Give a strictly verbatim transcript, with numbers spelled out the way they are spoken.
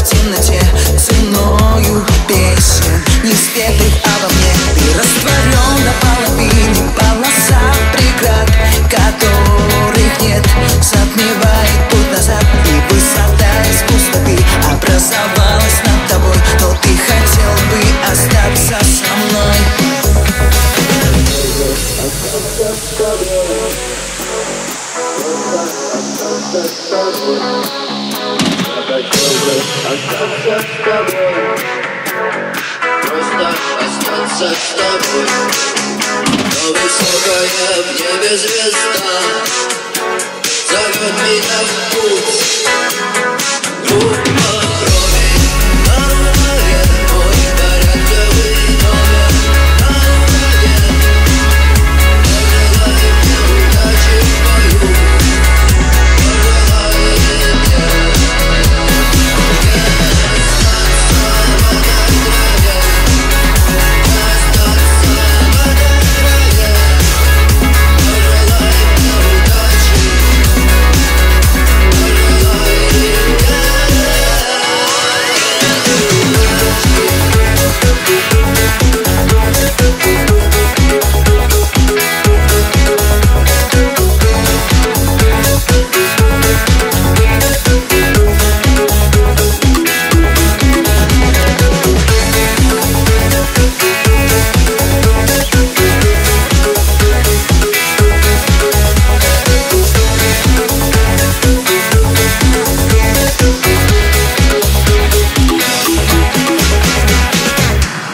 в темноте ценою песен не спетых обо мне. Ты растворен до половины, полоса преград, которых нет, затмевает путь назад. И высота из пустоты образовалась над тобой, но ты хотел бы остаться со мной. Остаться с тобой, остаться с тобой. Я хотел бы остаться с тобой, просто остаться с тобой. Но высокая в небе звезда зовет меня в путь.